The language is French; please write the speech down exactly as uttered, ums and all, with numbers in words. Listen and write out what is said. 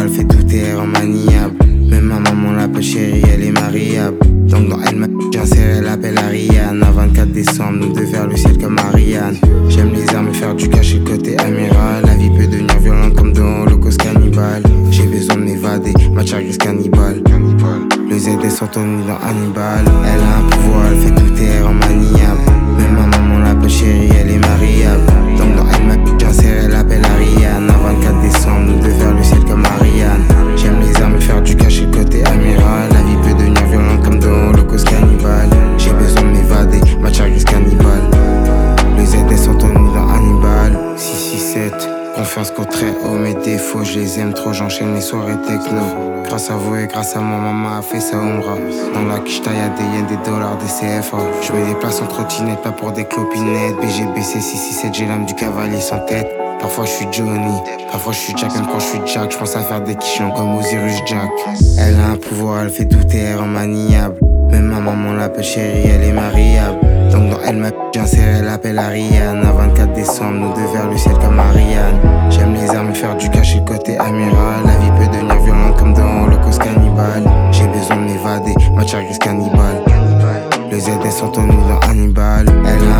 pouvoir, elle fait tout et rend maniable. Même ma maman l'appelle chérie, elle est mariable. Donc dans elle m'a j'insère, elle appelle Ariane. À vingt-quatre décembre, nous deux vers le ciel comme Ariane. J'aime les armes et faire du cash et le côté amiral. La vie peut devenir violente comme dans Holocauste cannibale. J'ai besoin de m'évader, ma grise cannibale. Le Z est s'entonne dans Hannibal. Elle a un pouvoir, elle fait tout et elle rend maniable. Même ma maman l'appelle chérie, elle est mariable. Donc dans elle m'a j'insère, elle appelle Ariane. À vingt-quatre décembre, nous deux vers le ciel comme Ariane. J'aime les armes et faire du cash et le côté amiral. La vie peut devenir violente comme dans Holocauste cannibale. J'ai besoin de m'évader, ma grise cannibale. Le Z est s'entonne dans Hannibal. six six sept, confiance qu'au très haut, mes défauts, je les aime trop, j'enchaîne les soirées techno. Grâce à vous et grâce à moi, maman a fait sa ombre. Dans la kishta y'a des yens, des dollars, des C F A. Je me déplace en trottinette, pas pour des clopinettes. B G B C six six sept, j'ai l'âme du cavalier sans tête. Parfois je suis Johnny, parfois je suis Jack, même quand je suis Jack, je pense à faire des quichons comme Osiris Jack. Elle a un pouvoir, elle fait tout et elle rend maniable. Même ma maman l'appelle chérie, elle est mariable. Donc dans elle m'a j'insère, elle appelle Ariane. À vingt-quatre décembre, nous deux vers le ciel comme Ariane. J'aime les armes et faire du cash et le côté amiral. La vie peut devenir violente comme dans Holocauste cannibale. J'ai besoin de m'évader, ma grise cannibale. Le Z est s'entonne dans Hannibal. Elle